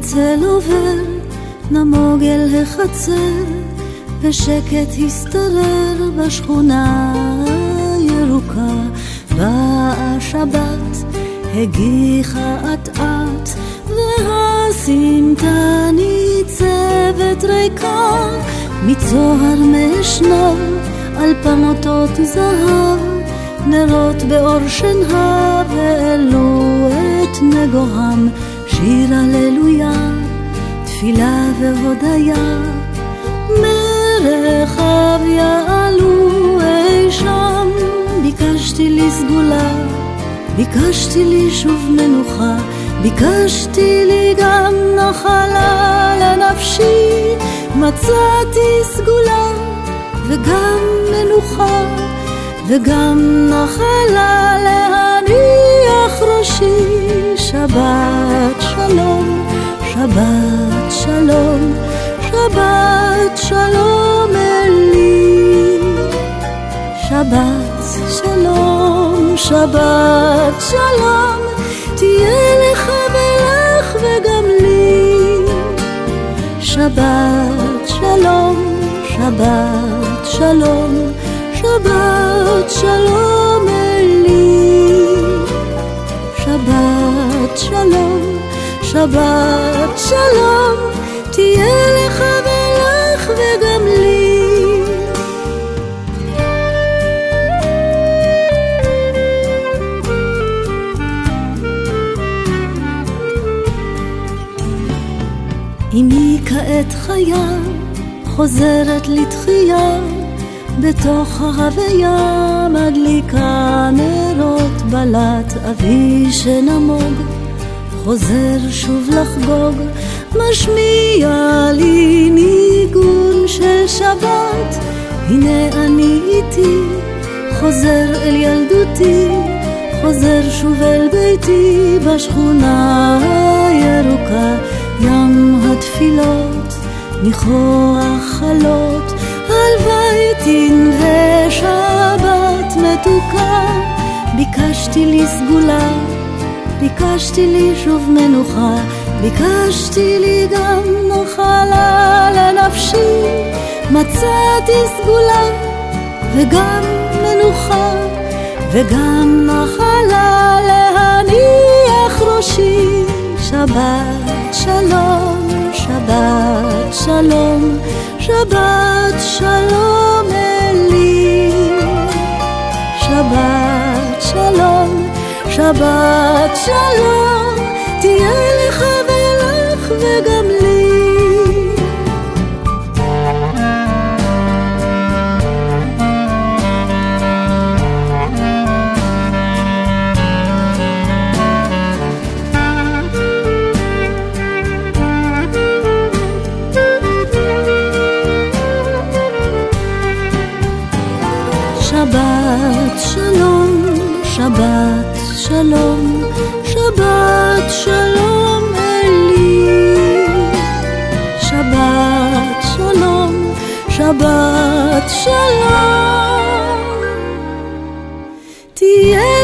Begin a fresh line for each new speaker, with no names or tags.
צל עובר, נמוג אל החצר, ושקט הסתרר בשכונה ירוקה. באה שבת, הגיחה אט-אט, והסמטה ניצבת ריקה, מצוהר משנה על פנותות זהב, נרות באור שנהב העלו את נגוהם, שיר הללויה, תפילה והודיה, מרחב יעלו אי שם. ביקשתי לי סגולה, ביקשתי לי שוב מנוחה, ביקשתי לי גם נחלה לנפשי, מצאתי סגולה וגם מנוחה וגם נחלה להניח ראשי. שבת שלום, שבת שלום, שבת שלום אלי. שבת שלום, שבת שלום, תהיה לך ולך וגם לי. שבת שלום, שבת שלום, שבת שלום אלי. שבת שלום, שבת שלום, תהיה לך ולך וגם לי. אמי כעת חיה, חוזרת לתחייה, בתוך ההוויה מדליקה נרות בלט. אבי שנמוג, חוזר שוב לחגוג, משמיע לי ניגון של שבת. הנה אני איתי, חוזר אל ילדותי, חוזר שוב אל ביתי בשכונה הירוקה. ים התפילות, ניחוח חלות, הלוואי תנווה שבת מתוקה. ביקשתי לי סגולה, ביקשתי לי שוב מנוחה, ביקשתי לי גם נחלה לנפשי, מצאתי סגולה וגם מנוחה וגם נחלה להניח ראשי. שבת שלום, שבת שלום, שבת שלום אלי. שבת שלום, שבת שלום, תהיה לך ולך וגם לי. שבת שלום, שבת שלום, שבת שלום אלי. שבת שלום, שבת שלום, תהיה